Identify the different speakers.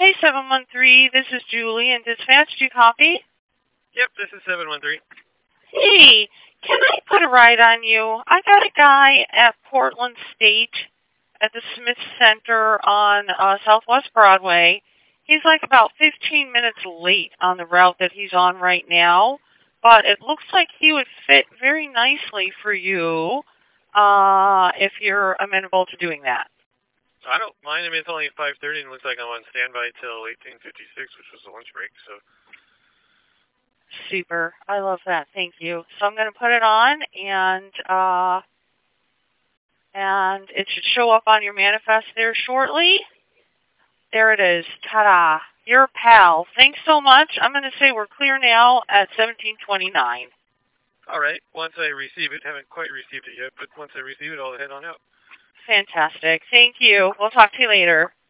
Speaker 1: Hey, 713, this is Julie in Dispatch. Do you copy?
Speaker 2: Yep, this is 713.
Speaker 1: Hey, can I put a ride on you? I got a guy at Portland State at the Smith Center on Southwest Broadway. He's like about 15 minutes late on the route that he's on right now, but it looks like he would fit very nicely for you if you're amenable to doing that.
Speaker 2: I don't mind. I mean, it's only 5:30 and it looks like I'm on standby till 18:56, which was the lunch break, so.
Speaker 1: Super. I love that. Thank you. So I'm going to put it on, and it should show up on your manifest there shortly. There it is. Ta-da. Your pal. Thanks so much. I'm going to say we're clear now at 1729.
Speaker 2: All right. Once I receive it, haven't quite received it yet, but once I receive it, I'll head on out.
Speaker 1: Fantastic. Thank you. We'll talk to you later.